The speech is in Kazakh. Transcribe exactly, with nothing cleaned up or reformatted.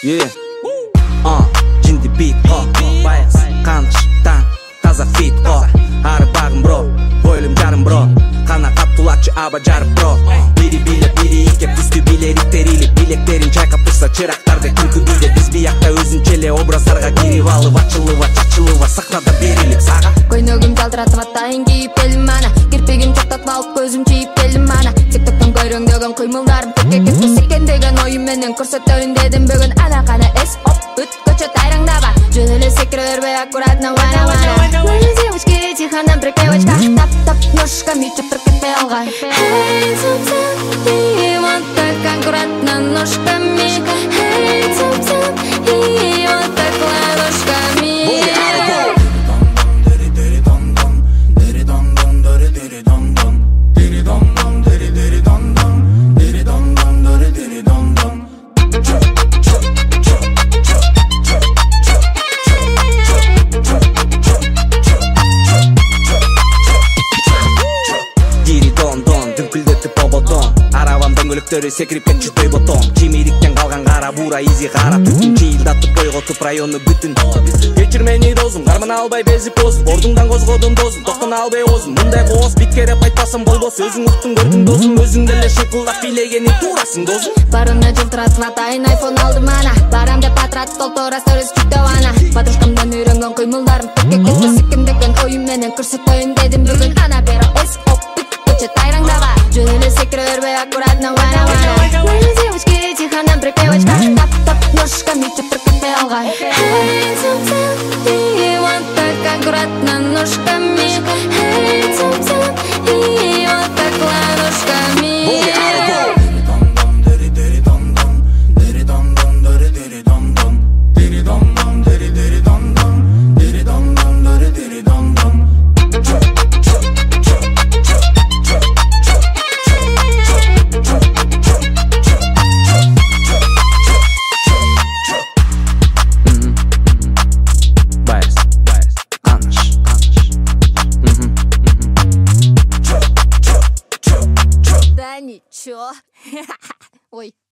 Yeah. Uh, Jindy beat go Bias, Kanch, Tan, Taza fit go Ары бағым бро, бойлым жарым бро Қана қаптулатчы аба жарып бро Бири биле, бири ике, пүсті билеріктер иліп Билектерін чайқап тұрса чырақтарды күнкі биде Біз биякта өзінчеле образдарға кирип алып Ачылыва, чачылыва, сахнада берилип саға Көйнөгүм жалтыратып атайын кийип келдим ана Кирпигин токтотуп алып көзүм чийип келдим ана Тиктоктон көрөңдөгөн кыймылдарым текке кетпес экен деген оюм менен көрсөтөйүн дедим бүгүн ана кана эс оп бүткөчө тайраңдаба жөн эле секире бербей аккуратно вана вана Мои девочки тихо на припевочках тап-тап ножками чепыркать пелгай Эй, цып-цып, и вот так аккуратно ножками Эй, цып-цып, и вот так ладошками Дөңгөлөктөрү секирип кетчүдөй ботон Чимириктен калган кара бура изи кара түтүн чыйылдатып койготуп районну бүтүн Кечир мени досум кармана албай безип озуп Ордуңдан козгодум досум токтоно албай озум Мындай кооз биткереп айтпасам болбос өзүң уктуң көрдүң досум өзүң деле шыкылдап бийлегениң туурасың досум Барымны жылтыратып атайын айфон алдым ана Барам деп атырат толтура сторис чүктөп ана Подружкамдан үйрөнгөн кыймылдарым текке кетпес экен деген оюм менен көрсөтөйүн дедим бүгүн ана бери эс оп бүткөчө тайраңдаба жөн эле секире бербей аккуратно вана вана Мои девочки тихо на припевочках тап-тап ножками чепыркать пелгай Эй, цып-цып, и вот так аккуратно ножками Эй, цып-цып, и вот так ладошками Да ничего. Ой.